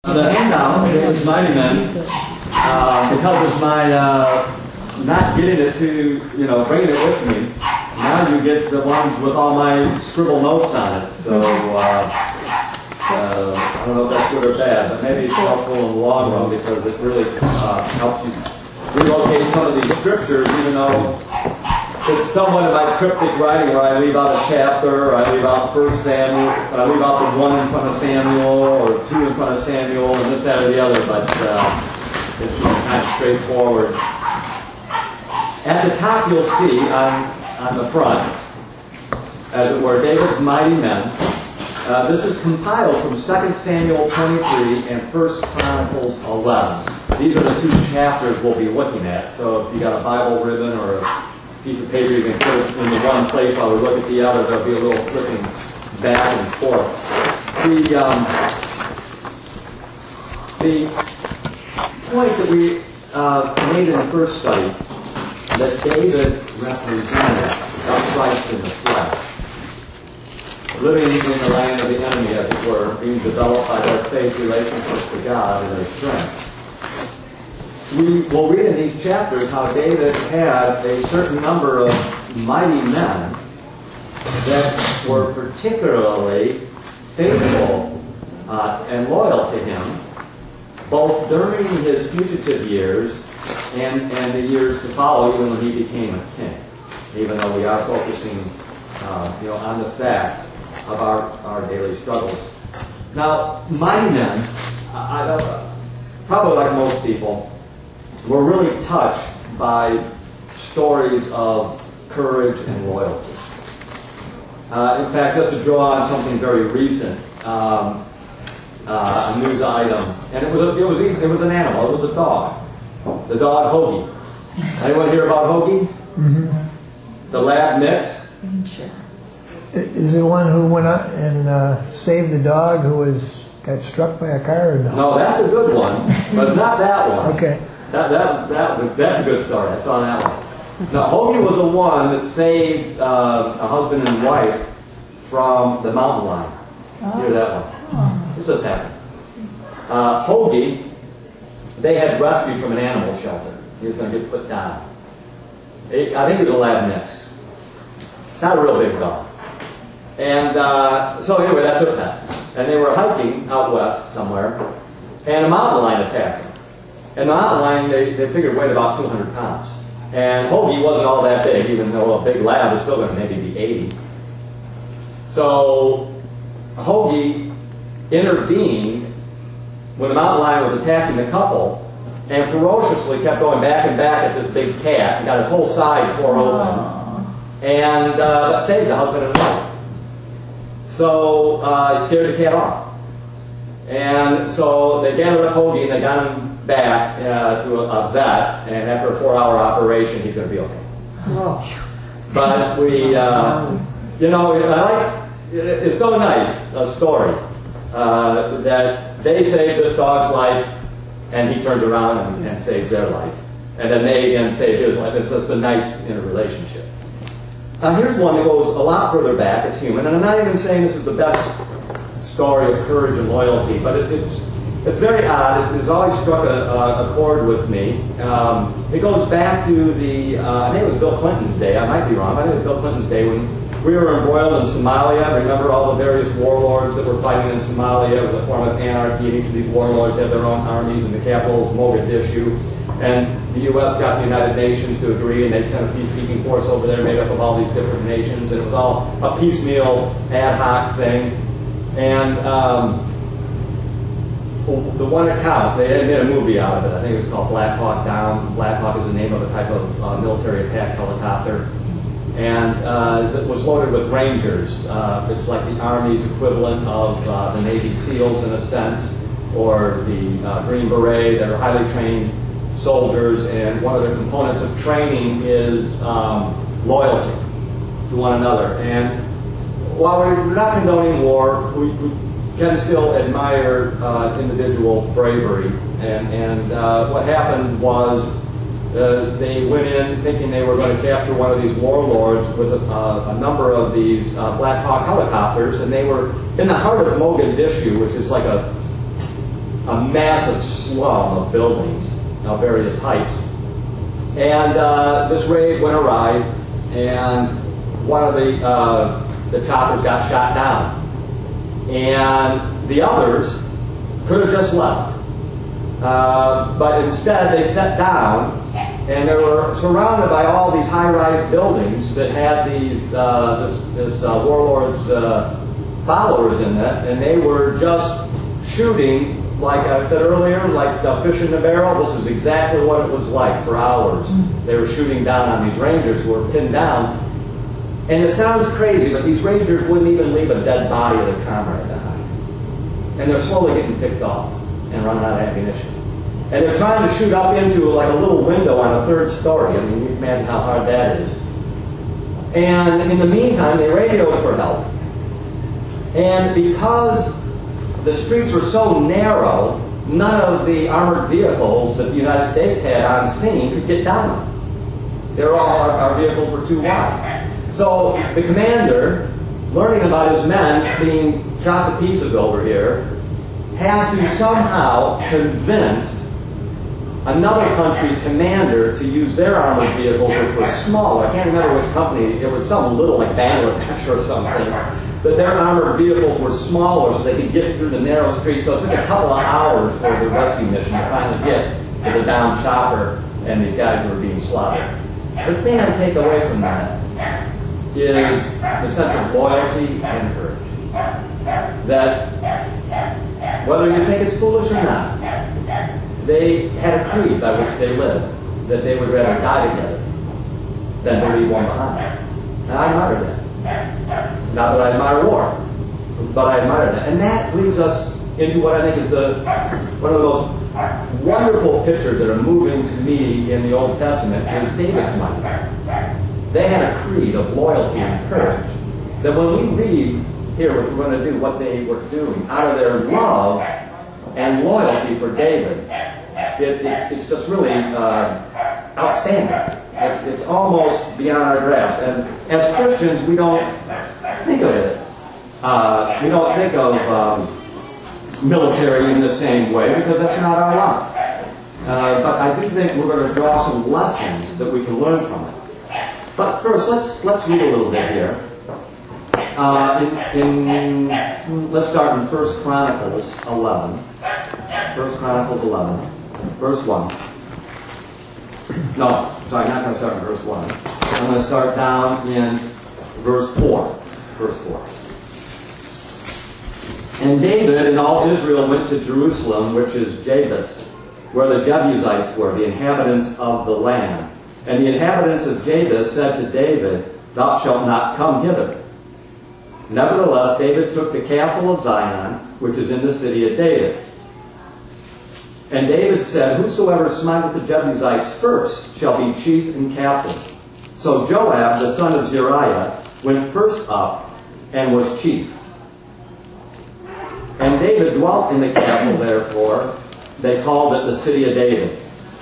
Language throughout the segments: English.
The handout, David's Mighty Men, because of my not getting it to, bringing it with me, now you get the ones with all my scribble notes on it. So, I don't know if that's good or bad, but maybe it's helpful in the long run because it really helps you relocate some of these scriptures, even though it's somewhat of my cryptic writing where I leave out a chapter, or I leave out 1 Samuel, I leave out the one in front of Samuel, or two in front of Samuel, and this, that, or the other, but it's kind of straightforward. At the top you'll see on the front, as it were, David's Mighty Men. This is compiled from 2 Samuel 23 and 1 Chronicles 11. These are the two chapters we'll be looking at, so if you got a Bible ribbon or a piece of paper you can put it in the one place while we look at the other. There'll be a little flipping back and forth. The point that we made in the first study, that David represented Christ in the flesh, living in the land of the enemy, as it were, being developed by their faith relationships to God and their strength. We will read in these chapters how David had a certain number of mighty men that were particularly faithful and loyal to him, both during his fugitive years and the years to follow, even when he became a king. Even though we are focusing, on the fact of our daily struggles. Now, mighty men, probably like most people, we're really touched by stories of courage and loyalty. In fact, just to draw on something very recent, a news item, and it was an animal. It was a dog. The dog Hoagie. Anyone hear about Hoagie? Mm-hmm. The lab mix. Sure. Is it the one who went out and saved the dog who got struck by a car? Or no? No, that's a good one, but not that one. Okay. That's a good story. I saw that one. Now, Hoagie was the one that saved a husband and wife from the mountain lion. Hear that one? This just happened. Hoagie, they had rescued from an animal shelter. He was going to get put down. I think it was a lab mix. Not a real big dog. And so anyway, that's what happened. And they were hiking out west somewhere, and a mountain lion attacked them. And the mountain lion, they figured, weighed about 200 pounds. And Hoagie wasn't all that big, even though a big lab is still going to maybe be 80. So Hoagie intervened when the mountain lion was attacking the couple and ferociously kept going back and back at this big cat and got his whole side tore open and saved the husband and wife. So he scared the cat off. And so they gathered up Hoagie and they got him back to a vet, and after a 4-hour operation, he's going to be okay. But it's so nice, a story, that they saved this dog's life, and he turned around and saved their life. And then they again saved his life. It's just a nice relationship. Now here's one that goes a lot further back. It's human, and I'm not even saying this is the best story of courage and loyalty, but it's very odd. It's always struck a chord with me. It goes back to I think it was Bill Clinton's day. I might be wrong. I think it was Bill Clinton's day when we were embroiled in Somalia. Remember all the various warlords that were fighting in Somalia with a form of anarchy, and each of these warlords had their own armies, and the capital was Mogadishu. And the U.S. got the United Nations to agree, and they sent a peacekeeping force over there made up of all these different nations, and it was all a piecemeal, ad hoc thing. And the one account, they had made a movie out of it. I think it was called Black Hawk Down. Black Hawk is the name of a type of military attack helicopter. And it was loaded with Rangers. It's like the Army's equivalent of the Navy SEALs in a sense, or the Green Beret that are highly trained soldiers. And one of the components of training is loyalty to one another. And while we're not condoning war, we can still admire individual bravery. And what happened was they went in thinking they were going to capture one of these warlords with a number of these Black Hawk helicopters, and they were in the heart of Mogadishu, which is like a massive slum of buildings of various heights. And this raid went awry, and one of the choppers got shot down. And the others could have just left. But instead they sat down, and they were surrounded by all these high-rise buildings that had these this warlord's followers in it, and they were just shooting, like I said earlier, like a fish in a barrel. This is exactly what it was like for hours. They were shooting down on these Rangers who were pinned down. And it sounds crazy, but these Rangers wouldn't even leave a dead body of their comrade behind. And they're slowly getting picked off and running out of ammunition. And they're trying to shoot up into like a little window on a third story. I mean, you can imagine how hard that is. And in the meantime, they radioed for help. And because the streets were so narrow, none of the armored vehicles that the United States had on scene could get down them. Our vehicles were too wide. So the commander, learning about his men being shot to pieces over here, has to somehow convince another country's commander to use their armored vehicles, which were smaller. I can't remember which company. It was some little, like Bangladesh or something. But their armored vehicles were smaller so they could get through the narrow streets. So it took a couple of hours for the rescue mission to finally get to the downed chopper and these guys who were being slaughtered. The thing I take away from that is the sense of loyalty and courage. That whether you think it's foolish or not, they had a creed by which they lived, that they would rather die together than to leave one behind. And I admire that. Not that I admire war, but I admire that. And that leads us into what I think is one of the most wonderful pictures that are moving to me in the Old Testament is David's life. They had a creed of loyalty and courage that when we read here, which we're going to do, what they were doing, out of their love and loyalty for David, it's just really outstanding. It's almost beyond our grasp. And as Christians, we don't think of it. We don't think of military in the same way because that's not our life. But I do think we're going to draw some lessons that we can learn from it. But first, let's read a little bit here. Let's start in 1 Chronicles 11. 1 Chronicles 11, verse 1. No, sorry, not going to start in verse 1. I'm going to start down in verse 4. Verse 4. And David and all Israel went to Jerusalem, which is Jabus, where the Jebusites were, the inhabitants of the land. And the inhabitants of Jabus said to David, Thou shalt not come hither. Nevertheless, David took the castle of Zion, which is in the city of David. And David said, Whosoever smiteth the Jebusites first shall be chief and captain. So Joab, the son of Zeruiah, went first up and was chief. And David dwelt in the castle, therefore, they called it the city of David.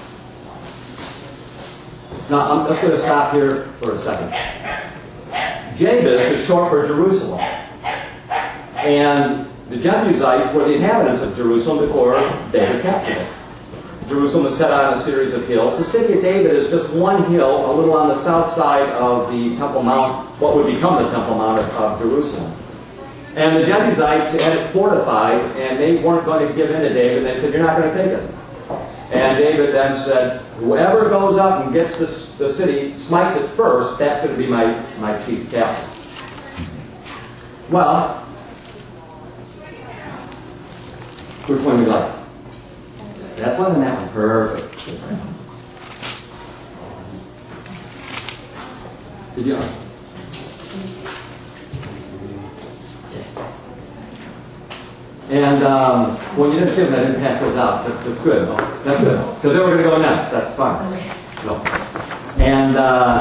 Now, I'm just going to stop here for a second. Jabus is short for Jerusalem. And the Jebusites were the inhabitants of Jerusalem before David captured it. Jerusalem was set on a series of hills. The city of David is just one hill, a little on the south side of the Temple Mount, what would become the Temple Mount of Jerusalem. And the Jebusites had it fortified, and they weren't going to give in to David. They said, You're not going to take it. And David then said, Whoever goes up and gets the city, smites it first, that's going to be my chief captain. Well, which one do you like? That one and that one. Perfect. Did you? And, well, you didn't say that I didn't pass those out. That's good. That's good. Because they were going to go next. That's fine. No. And,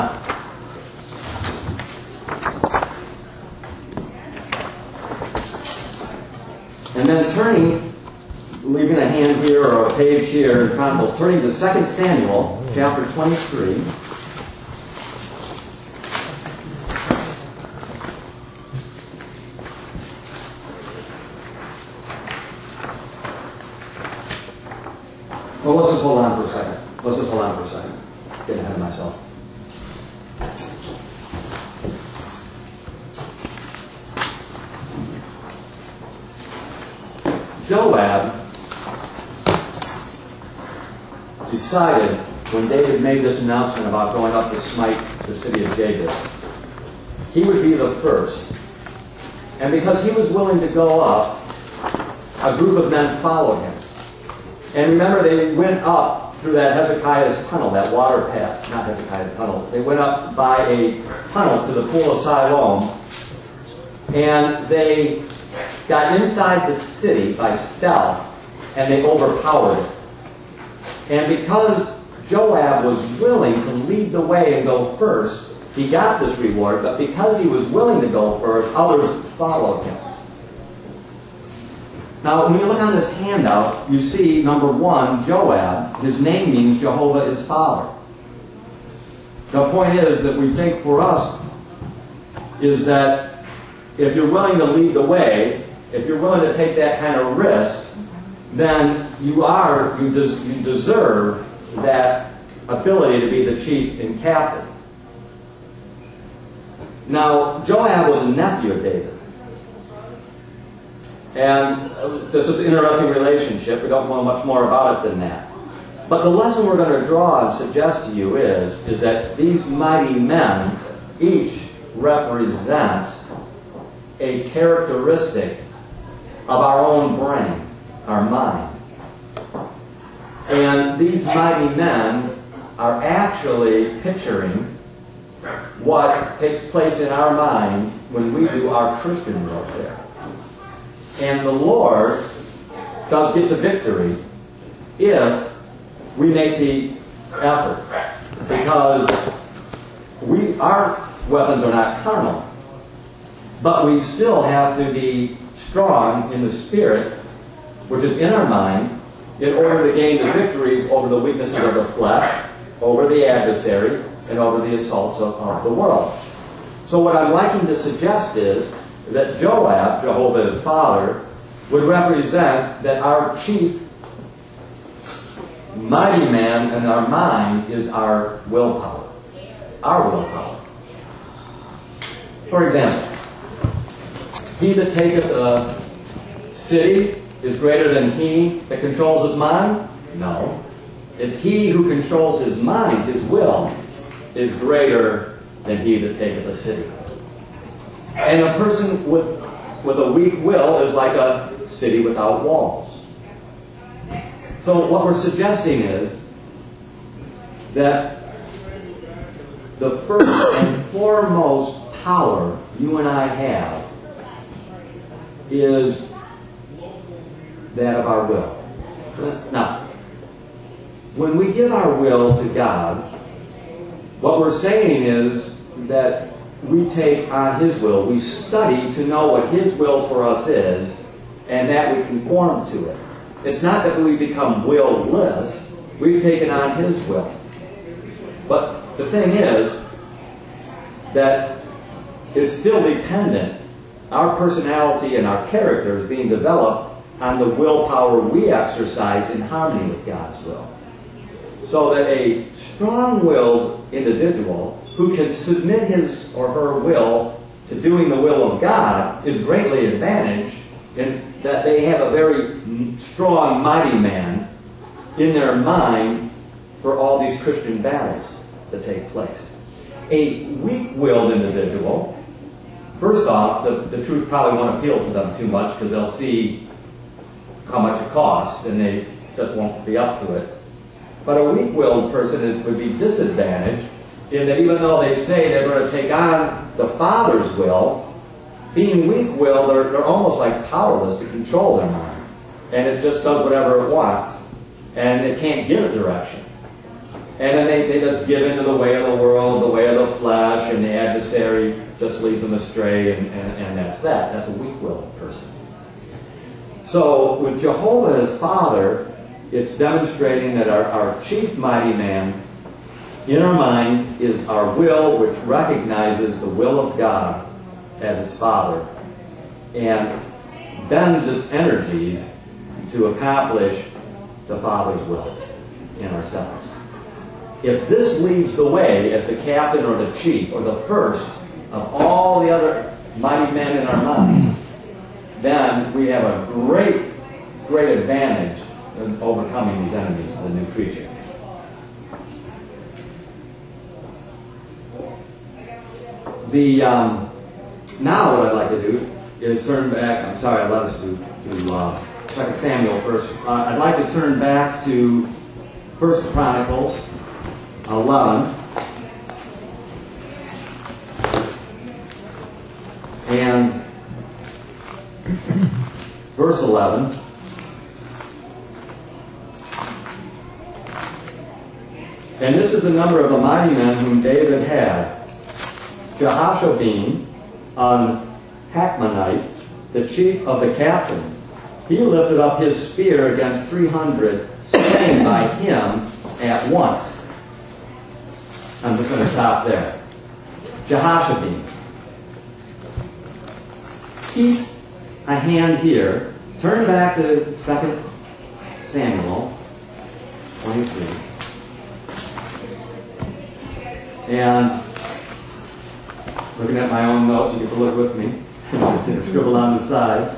then turning, leaving a hand here or a page here in Chronicles, turning to 2 Samuel, chapter 23. Well, let's just hold on for a second. Getting ahead of myself. Joab decided, when David made this announcement about going up to smite the city of Jabez, he would be the first. And because he was willing to go up, a group of men followed him. And remember, they went up through that Hezekiah's tunnel, that water path, not Hezekiah's tunnel. They went up by a tunnel to the pool of Siloam, and they got inside the city by stealth, and they overpowered it. And because Joab was willing to lead the way and go first, he got this reward, but because he was willing to go first, others followed him. Now, when you look on this handout, you see, number one, Joab. His name means Jehovah is Father. The point is that we think for us is that if you're willing to lead the way, if you're willing to take that kind of risk, then you deserve that ability to be the chief and captain. Now, Joab was a nephew of David. And this is an interesting relationship. We don't know much more about it than that. But the lesson we're going to draw and suggest to you is that these mighty men each represent a characteristic of our own brain, our mind. And these mighty men are actually picturing what takes place in our mind when we do our Christian warfare. And the Lord does get the victory if we make the effort. Because our weapons are not carnal. But we still have to be strong in the Spirit, which is in our mind, in order to gain the victories over the weaknesses of the flesh, over the adversary, and over the assaults of the world. So what I'm liking to suggest is that Joab, Jehovah's father, would represent that our chief mighty man and our mind is our willpower. Our willpower. For example, he that taketh a city is greater than he that controls his mind? No. It's he who controls his mind, his will, is greater than he that taketh a city. And a person with a weak will is like a city without walls. So what we're suggesting is that the first and foremost power you and I have is that of our will. Now, when we give our will to God, what we're saying is that we take on His will. We study to know what His will for us is, and that we conform to it. It's not that we become will-less. We've taken on His will. But the thing is that it's still dependent. Our personality and our character is being developed on the willpower we exercise in harmony with God's will. So that a strong-willed individual who can submit his or her will to doing the will of God is greatly advantaged in that they have a very strong, mighty man in their mind for all these Christian battles that take place. A weak-willed individual, first off, the truth probably won't appeal to them too much because they'll see how much it costs and they just won't be up to it. But a weak-willed person would be disadvantaged in that even though they say they're going to take on the Father's will, being weak-willed, they're almost like powerless to control their mind. And it just does whatever it wants. And it can't give it direction. And then they just give into the way of the world, the way of the flesh, and the adversary just leads them astray, and that's that. That's a weak-willed person. So with Jehovah as Father, it's demonstrating that our chief mighty man in our mind is our will, which recognizes the will of God as its Father and bends its energies to accomplish the Father's will. in ourselves. If this leads the way as the captain or the chief or the first of all the other mighty men in our minds, then we have a great, great advantage in overcoming these enemies of the new creature. Now what I'd like to do is turn back. I'm sorry, I led us to 2 Samuel first. I'd like to turn back to 1 Chronicles 11. And verse 11. And this is the number of the mighty men whom David had. Jehoshabeam, an Hakmonite, the chief of the captains, he lifted up his spear against 300, slain by him at once. I'm just going to stop there. Jehoshabeam. Keep a hand here. Turn back to 2 Samuel 23. And looking at my own notes, you can look with me. Scribble on the side.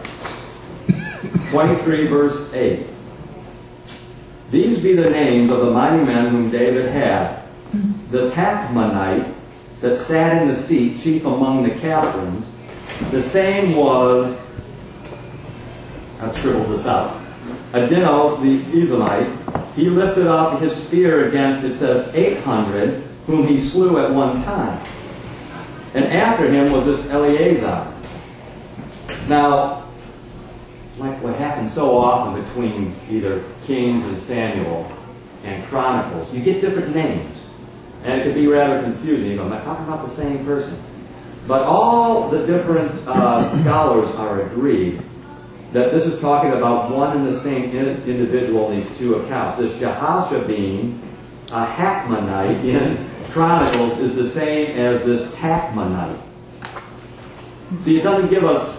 23 verse 8. These be the names of the mighty men whom David had. The Tachmonite that sat in the seat, chief among the captains, the same was, I've scribbled this out, Adino the Edomite. He lifted up his spear against, it says, 800, whom he slew at one time. And after him was this Eleazar. Now, like what happens so often between either Kings and Samuel and Chronicles, you get different names. And it can be rather confusing. I'm not talking about the same person. But all the different scholars are agreed that this is talking about one and the same individual in these two accounts. This Jehoshabeam, a Hakmonite in Chronicles, is the same as this Tachmonite. See, it doesn't give us,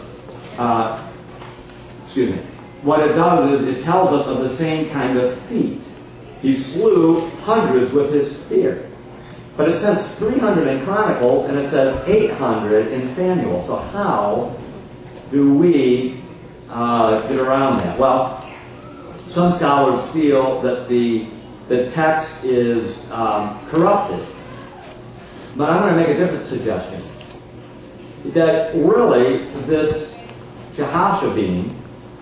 what it does is it tells us of the same kind of feat. He slew hundreds with his spear. But it says 300 in Chronicles, and it says 800 in Samuel. So how do we get around that? Well, some scholars feel that the text is corrupted. But I'm going to make a different suggestion. That really this Jehoshabeam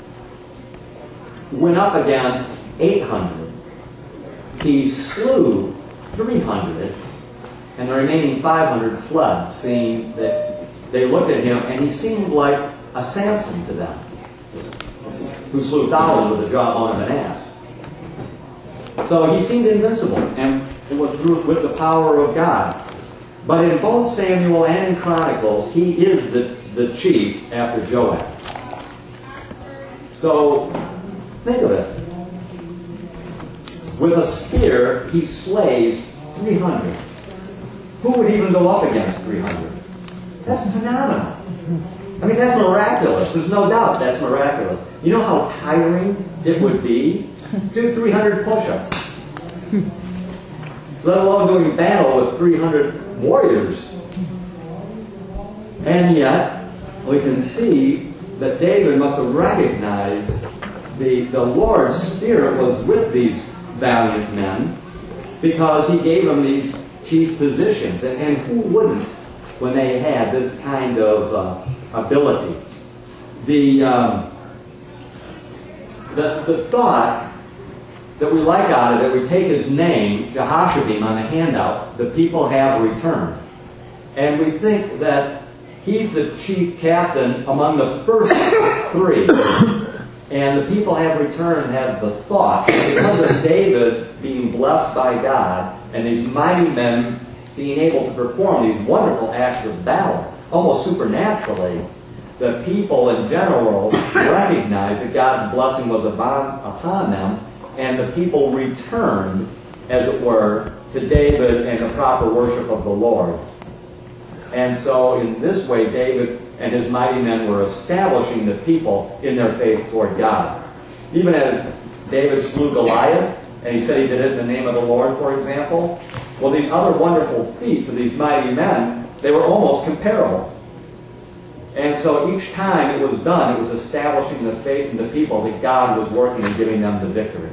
went up against 800. He slew 300, and the remaining 500 fled, seeing that they looked at him, and he seemed like a Samson to them, who slew thousands with the jawbone of an ass. So he seemed invincible, and it was with the power of God. But in both Samuel and in Chronicles, he is the chief after Joab. So, think of it. With a spear, he slays 300. Who would even go up against 300? That's phenomenal. I mean, that's miraculous. There's no doubt that's miraculous. You know how tiring it would be? Do 300 push-ups. Let alone doing battle with 300 warriors. And yet, we can see that David must have recognized the Lord's Spirit was with these valiant men because he gave them these chief positions. And who wouldn't when they had this kind of ability? The thought that we like out of it, we take his name, Jehoshabeam, on the handout, the people have returned. And we think that he's the chief captain among the first three. And the people have returned have the thought, because of David being blessed by God, and these mighty men being able to perform these wonderful acts of valor, almost supernaturally, the people in general recognized that God's blessing was upon them, and the people returned, as it were, to David and the proper worship of the Lord. And so in this way, David and his mighty men were establishing the people in their faith toward God. Even as David slew Goliath, and he said he did it in the name of the Lord, for example. Well, these other wonderful feats of these mighty men, they were almost comparable. And so each time it was done, it was establishing the faith in the people that God was working and giving them the victory.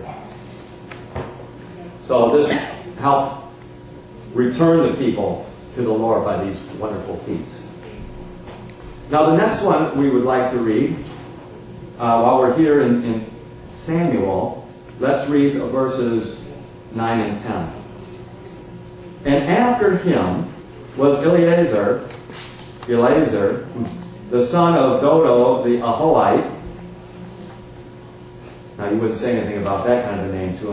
So this helped return the people to the Lord by these wonderful feats. Now the next one we would like to read, while we're here in Samuel, let's read verses 9 and 10. And after him was Eleazar, the son of Dodo the Ahohite. Now you wouldn't say anything about that kind of a name to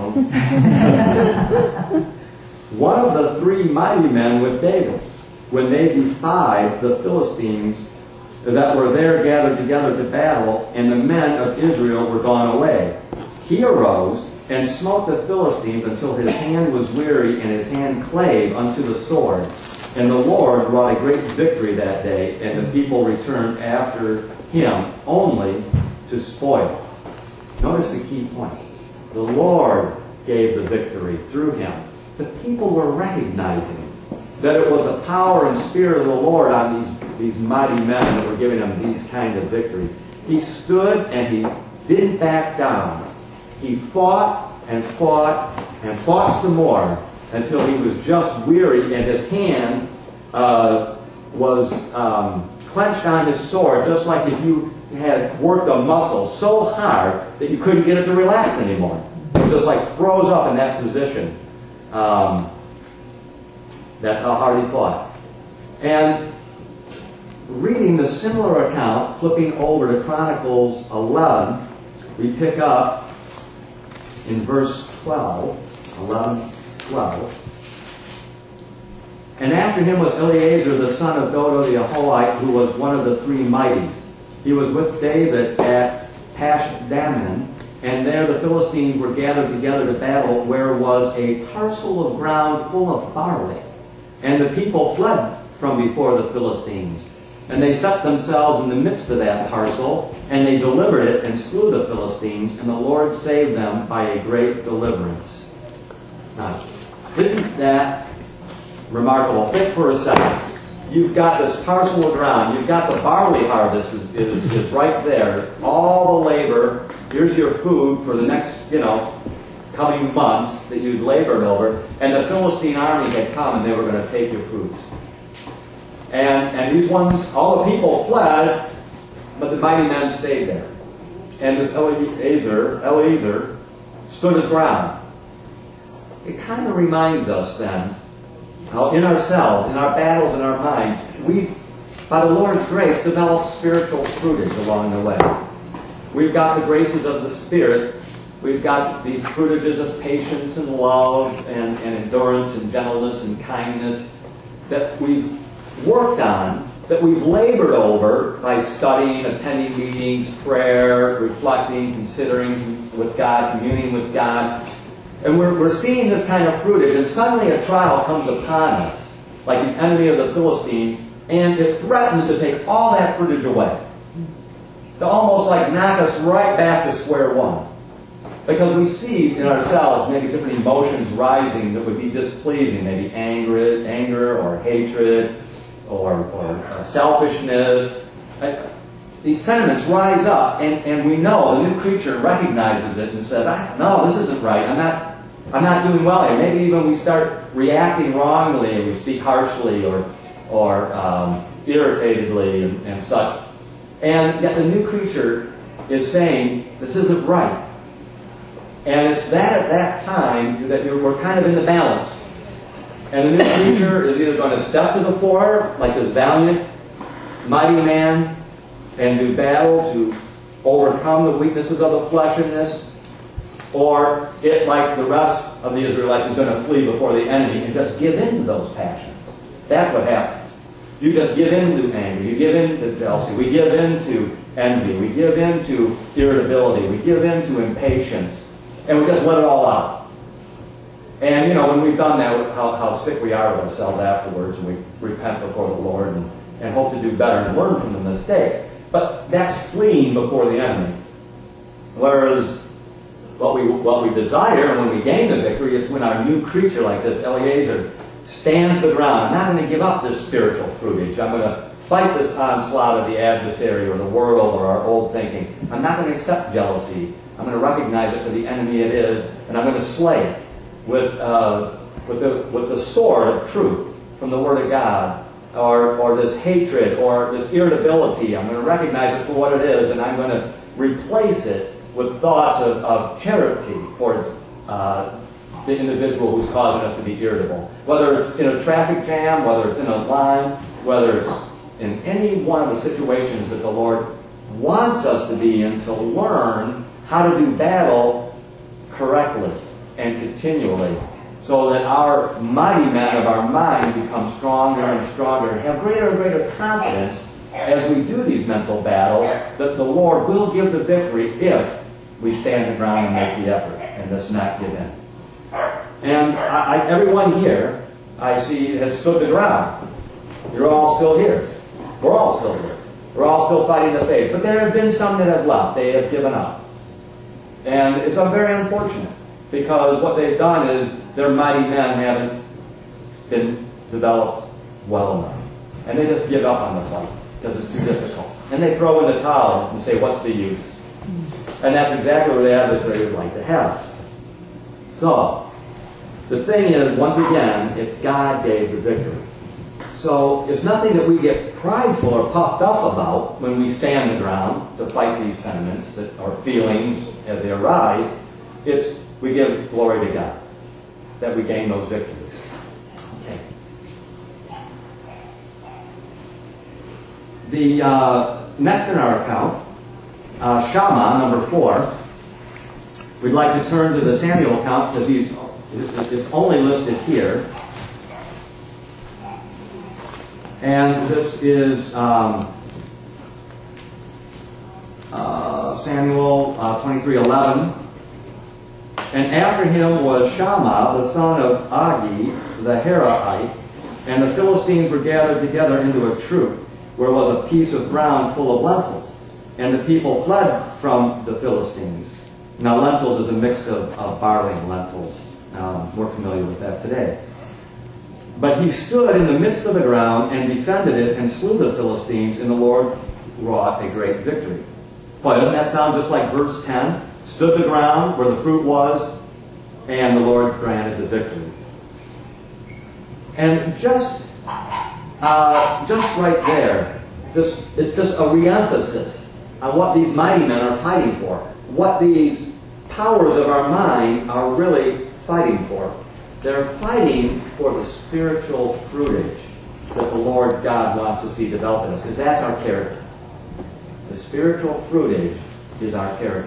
him. One of the three mighty men with David, when they defied the Philistines that were there gathered together to battle, and the men of Israel were gone away. He arose and smote the Philistines until his hand was weary and his hand clave unto the sword. And the Lord wrought a great victory that day, and the people returned after him only to spoil. Notice the key point. The Lord gave the victory through him. The people were recognizing that it was the power and spirit of the Lord on these mighty men that were giving them these kind of victories. He stood and he didn't back down. He fought and fought and fought some more until he was just weary and his hand was clenched on his sword, just like if you had worked a muscle so hard that you couldn't get it to relax anymore. It was just like froze up in that position. That's how hard he fought. And reading the similar account, flipping over to Chronicles 11, we pick up in verse 12, 11, 12. And after him was Eleazar the son of Dodo the Ahohite, who was one of the three mighties. He was with David at Pashdamim, and there the Philistines were gathered together to battle, where was a parcel of ground full of barley. And the people fled from before the Philistines. And they set themselves in the midst of that parcel, and they delivered it and slew the Philistines, and the Lord saved them by a great deliverance. Now, isn't that remarkable? Think for a second. You've got this parcel of ground. You've got the barley harvest is right there. All the labor. Here's your food for the next, coming months that you'd labored over. And the Philistine army had come and they were going to take your fruits. And these ones, all the people fled, but the mighty men stayed there. And this Eleazar stood his ground. It kind of reminds us then how in ourselves, in our battles, in our minds, we've, by the Lord's grace, developed spiritual fruitage along the way. We've got the graces of the Spirit. We've got these fruitages of patience and love and endurance and gentleness and kindness that we've worked on, that we've labored over by studying, attending meetings, prayer, reflecting, considering with God, communing with God. And we're seeing this kind of fruitage, and suddenly a trial comes upon us, like the enemy of the Philistines, and it threatens to take all that fruitage away. To almost like knock us right back to square one. Because we see in ourselves maybe different emotions rising that would be displeasing, maybe anger or hatred or selfishness. These sentiments rise up, and we know the new creature recognizes it and says, no, this isn't right. I'm not doing well here. Maybe even we start reacting wrongly and we speak harshly or irritatedly and such. And yet the new creature is saying, this isn't right. And it's that at that time that we're kind of in the balance. And the new creature is either going to step to the fore, like this valiant, mighty man, and do battle to overcome the weaknesses of the flesh in this, or it, like the rest of the Israelites, is going to flee before the enemy and just give in to those passions. That's what happens. You just give in to anger. You give in to jealousy. We give in to envy. We give in to irritability. We give in to impatience. And we just let it all out. And, when we've done that, how sick we are of ourselves afterwards, and we repent before the Lord and hope to do better and learn from the mistakes. But that's fleeing before the enemy. Whereas what we desire, and when we gain the victory, it's when our new creature like this, Eliezer, stands the ground. I'm not going to give up this spiritual fruitage. I'm going to fight this onslaught of the adversary or the world or our old thinking. I'm not going to accept jealousy. I'm going to recognize it for the enemy it is, and I'm going to slay it with the sword of truth from the Word of God, or this hatred or this irritability. I'm going to recognize it for what it is, and I'm going to replace it with thoughts of charity towards the individual who's causing us to be irritable. Whether it's in a traffic jam, whether it's in a line, whether it's in any one of the situations that the Lord wants us to be in, to learn how to do battle correctly and continually, so that our mighty men of our mind become stronger and stronger, and have greater and greater confidence as we do these mental battles, that the Lord will give the victory if we stand the ground and make the effort and just not give in. And everyone here, I see, has stood the ground. You're all still here. We're all still here. We're all still fighting the faith. But there have been some that have left. They have given up. And it's very unfortunate, because what they've done is their mighty men haven't been developed well enough. And they just give up on the fight because it's too difficult. And they throw in the towel and say, what's the use? And that's exactly where the adversary would like to have us. So, the thing is, once again, it's God gave the victory. So, it's nothing that we get prideful or puffed up about when we stand the ground to fight these sentiments or feelings as they arise. It's we give glory to God that we gain those victories. Okay. The next in our account, Shammah, number 4. We'd like to turn to the Samuel account because it's only listed here. And this is Samuel 23:11. And after him was Shammah, the son of Agi, the Harahite, and the Philistines were gathered together into a troop, where was a piece of ground full of lentils. And the people fled from the Philistines. Now, lentils is a mix of barley and lentils. We're familiar with that today. But he stood in the midst of the ground and defended it and slew the Philistines, and the Lord wrought a great victory. Boy, doesn't that sound just like verse 10? Stood the ground where the fruit was, and the Lord granted the victory. And just right there, it's just a re-emphasis on what these mighty men are fighting for, what these powers of our mind are really fighting for. They're fighting for the spiritual fruitage that the Lord God wants to see develop in us, because that's our character. The spiritual fruitage is our character.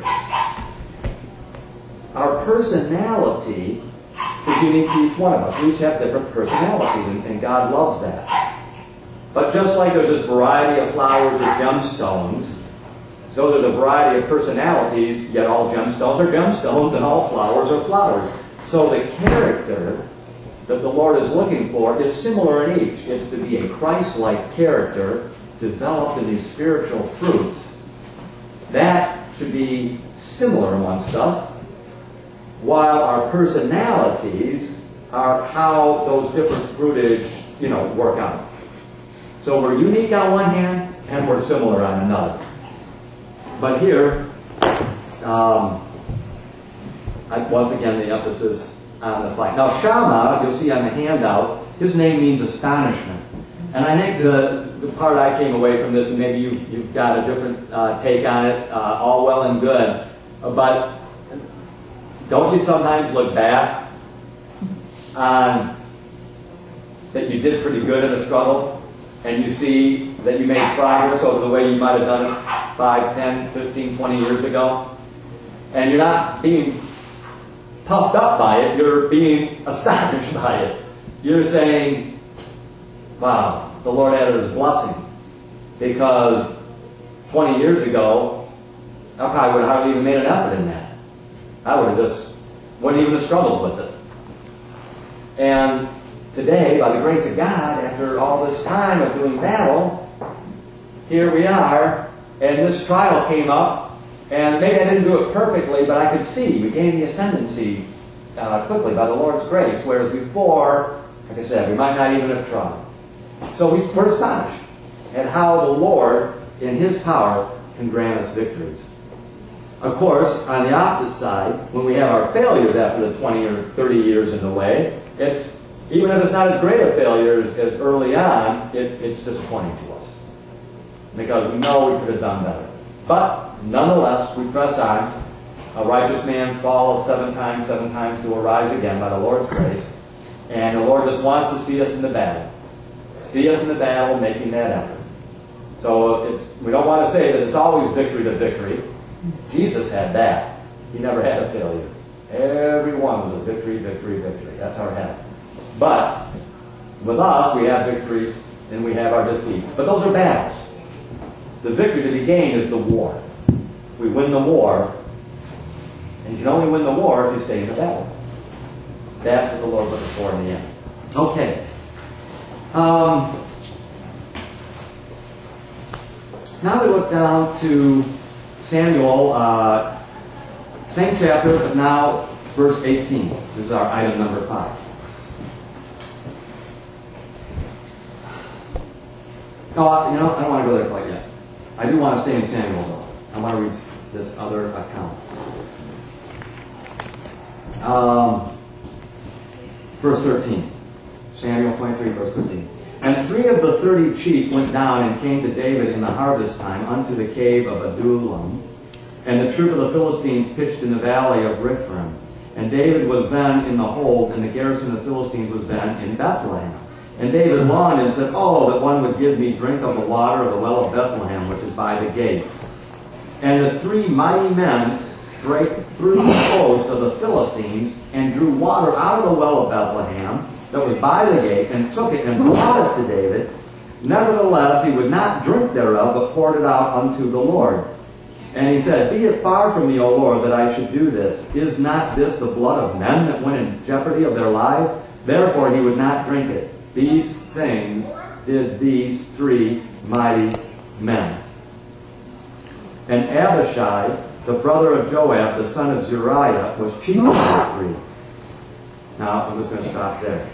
Our personality is unique to each one of us. We each have different personalities, and God loves that. But just like there's this variety of flowers or gemstones, so there's a variety of personalities, yet all gemstones are gemstones and all flowers are flowers. So the character that the Lord is looking for is similar in each. It's to be a Christ-like character developed in these spiritual fruits. That should be similar amongst us, while our personalities are how those different fruitage, work out. So we're unique on one hand, and we're similar on another. But here, once again, the emphasis on the fight. Now, Shammah, you'll see on the handout, his name means astonishment. And I think the part I came away from this, and maybe you've got a different take on it, all well and good, but don't you sometimes look back on that you did pretty good in a struggle, and you see that you made progress over the way you might have done it 5, 10, 15, 20 years ago? And you're not being puffed up by it, you're being astonished by it. You're saying, wow, the Lord added His blessing. Because 20 years ago, I probably would have hardly even made an effort in that. I wouldn't even have struggled with it. And today, by the grace of God, after all this time of doing battle, here we are, and this trial came up, And maybe I didn't do it perfectly, but I could see we gained the ascendancy quickly by the Lord's grace, whereas before, like I said, we might not even have tried. So we're astonished at how the Lord, in His power, can grant us victories. Of course, on the opposite side, when we have our failures after the 20 or 30 years in the way, even if it's not as great a failure as early on, it's disappointing to us. Because we know we could have done better. But, nonetheless, we press on. A righteous man falleth 7 times to arise again by the Lord's grace. And the Lord just wants to see us in the battle. See us in the battle, making that effort. So we don't want to say that it's always victory to victory. Jesus had that. He never had a failure. Every one was a victory, victory, victory. That's our head. But with us, we have victories and we have our defeats. But those are battles. The victory to be gained is the war. We win the war, and you can only win the war if you stay in the battle. That's what the Lord looking for in the end. Okay. Now we look down to Samuel, same chapter, but now verse 18. This is our item number 5. Oh, I don't want to go there quite yet. I do want to stay in Samuel, though. I want to read this other account. Verse 13. Samuel 23, verse 13. And 3 of the 30 chief went down and came to David in the harvest time unto the cave of Adullam. And the troop of the Philistines pitched in the valley of Rephaim. And David was then in the hold, and the garrison of the Philistines was then in Bethlehem. And David longed and said, "Oh, that one would give me drink of the water of the well of Bethlehem, which is by the gate." And the 3 mighty men brake through the host of the Philistines, and drew water out of the well of Bethlehem, that was by the gate, and took it and brought it to David. Nevertheless, he would not drink thereof, but poured it out unto the Lord. And he said, "Be it far from me, O Lord, that I should do this. Is not this the blood of men that went in jeopardy of their lives?" Therefore he would not drink it. These things did these 3 mighty men. And Abishai, the brother of Joab, the son of Zeruiah, was chief of the 3. Now, I'm just going to stop there.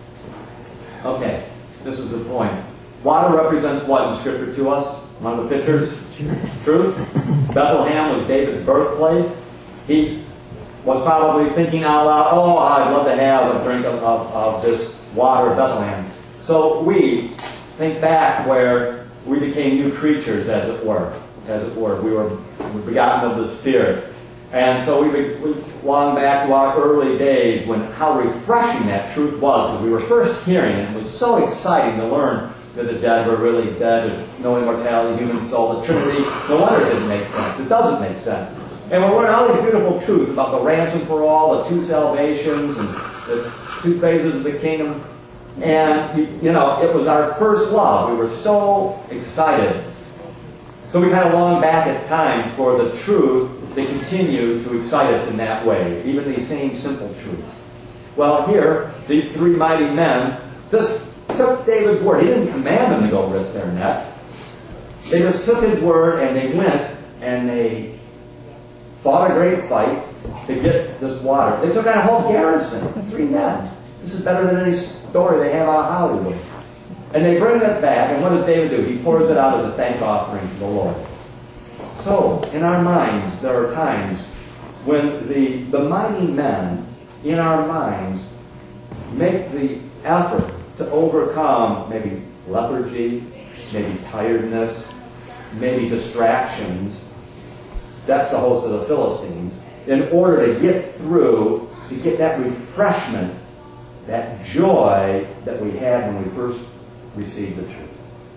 Okay, this is the point. Water represents what in Scripture to us? One of the pictures? Truth. Bethlehem was David's birthplace. He was probably thinking out loud, "Oh, I'd love to have a drink of this water of Bethlehem." So we think back where we became new creatures, as it were. We were begotten of the Spirit. And so we long back to our early days when how refreshing that truth was. Because we were first hearing it. It was so exciting to learn that the dead were really dead. There's no immortality, human soul, the Trinity. No wonder it didn't make sense. It doesn't make sense. And we're learning all these beautiful truths about the ransom for all, the 2 salvations, and the 2 phases of the kingdom. And, it was our first love. We were so excited. So we kind of long back at times for the truth to continue to excite us in that way, even these same simple truths. Well, here, these 3 mighty men just took David's word. He didn't command them to go risk their necks. They just took his word and they went and they fought a great fight to get this water. They took on a whole garrison, 3 men. This is better than any story they have out of Hollywood. And they bring it back, and what does David do? He pours it out as a thank offering to the Lord. So, in our minds, there are times when the mighty men in our minds make the effort to overcome maybe lethargy, maybe tiredness, maybe distractions. That's the host of the Philistines. In order to get through, to get that refreshment, that joy that we had when we first received the truth.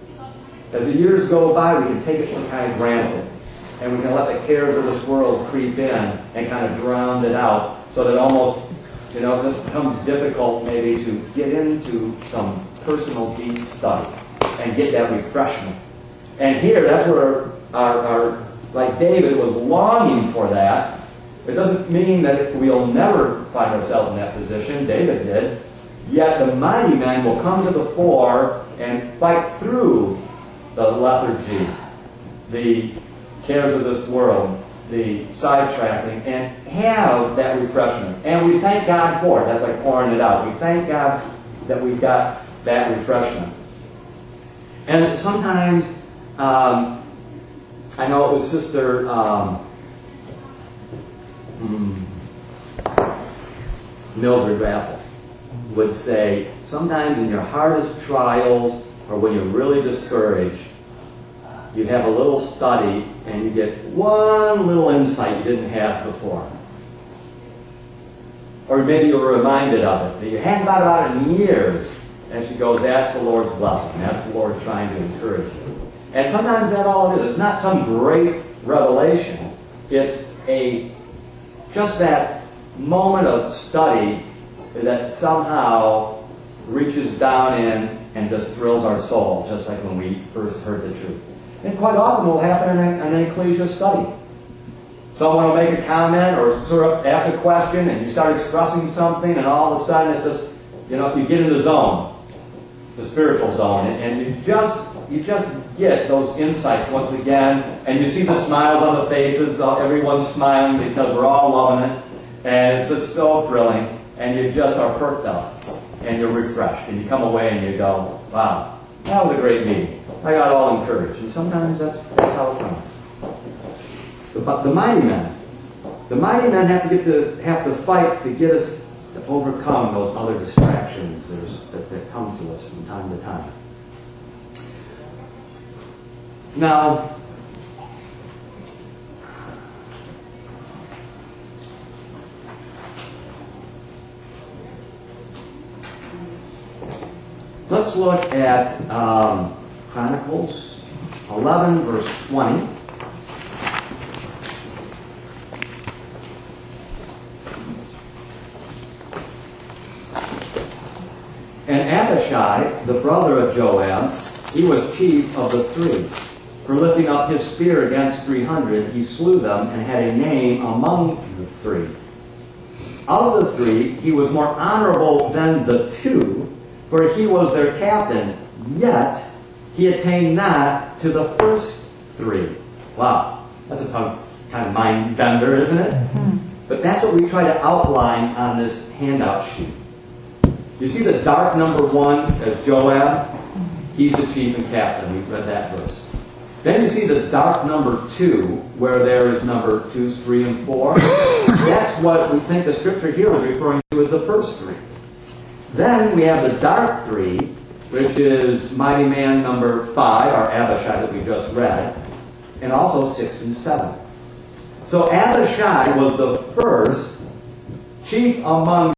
As the years go by, we can take it for kind of granted. And we can let the cares of this world creep in and kind of drown it out, so that almost, it becomes difficult maybe to get into some personal deep study and get that refreshment. And here, that's where our like David was longing for that. It doesn't mean that we'll never find ourselves in that position. David did. Yet the mighty men will come to the fore and fight through the lethargy, the cares of this world, the sidetracking and have that refreshment. And we thank God for it. That's like pouring it out. We thank God that we've got that refreshment. And sometimes, I know it was Sister Mildred Raffles would say, sometimes in your hardest trials or when you're really discouraged, you have a little study and you get one little insight you didn't have before. Or maybe you were reminded of it, that you hadn't thought about it in years. And she goes, that's the Lord's blessing. That's the Lord trying to encourage you. And sometimes that's all it is. It's not some great revelation. It's just that moment of study that somehow reaches down in and just thrills our soul, just like when we first heard the truth. And quite often it will happen in an ecclesia study. Someone will make a comment or sort of ask a question and you start expressing something and all of a sudden it just, you get in the zone, the spiritual zone, and you just get those insights once again, and you see the smiles on the faces, everyone's smiling because we're all loving it, and it's just so thrilling, and you just are perked up, and you're refreshed, and you come away and you go, wow, that was a great meeting. I got all encouraged, and sometimes that's how it comes. But the mighty men have to fight to get us to overcome those other distractions that come to us from time to time. Now, let's look at Chronicles 11, verse 20. And Abishai, the brother of Joab, he was chief of the three. For lifting up his spear against 300, he slew them and had a name among the three. Of the three, he was more honorable than the two, for he was their captain, yet he attained not to the first three. Wow, that's a kind of mind bender, isn't it? Mm-hmm. But that's what we try to outline on this handout sheet. You see the dark number 1 as Joab? He's the chief and captain. We've read that verse. Then you see the dark number 2, where there is number 2s, 3, and 4. That's what we think the scripture here is referring to as the first 3. Then we have the dark 3, which is mighty man number 5, our Abishai that we just read, and also 6 and 7. So Abishai was the first chief among